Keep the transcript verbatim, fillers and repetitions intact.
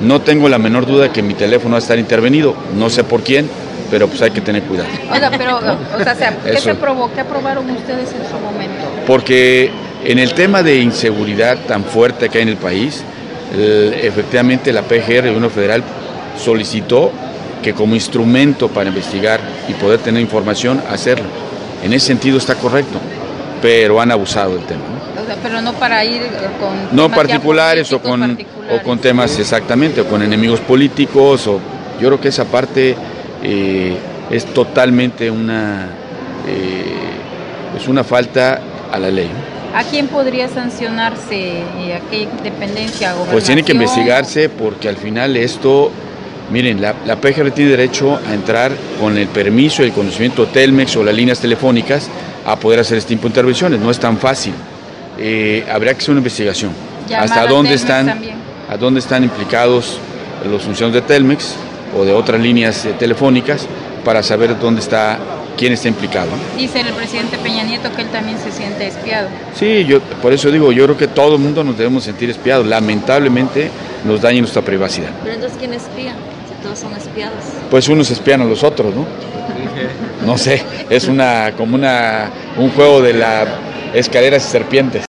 no tengo la menor duda que mi teléfono va a estar intervenido, no sé por quién, pero pues hay que tener cuidado. Oiga, pero, o sea, ¿qué Eso. se probó? ¿Qué aprobaron ustedes en su momento? Porque en el tema de inseguridad tan fuerte que hay en el país, el, efectivamente la P G R, el Gobierno Federal, solicitó que como instrumento para investigar y poder tener información, hacerlo. En ese sentido está correcto, pero han abusado del tema, ¿no? O sea, pero no para ir con No temas particulares o con, particulares. o con temas exactamente, o con enemigos políticos, o yo creo que esa parte eh, es totalmente una, eh, es una falta a la ley. ¿A quién podría sancionarse? ¿A qué dependencia? ¿Gobernación? Pues tiene que investigarse porque al final esto, miren, la, la P G R tiene derecho a entrar con el permiso y el conocimiento Telmex o las líneas telefónicas a poder hacer este tipo de intervenciones. No es tan fácil. Eh, habría que hacer una investigación. Llamar Hasta a dónde Telmex están, también. a dónde están implicados los funcionarios de Telmex o de otras líneas eh, telefónicas para saber dónde está, quién está implicado. Dice el presidente Peña Nieto que él también se siente espiado. Sí, yo por eso digo, yo creo que todo el mundo nos debemos sentir espiados. Lamentablemente nos daña nuestra privacidad. Pero entonces, ¿quién espía? Si todos son espiados. Pues unos espían a los otros, ¿no? No sé, es una como una un juego de las escaleras y serpientes.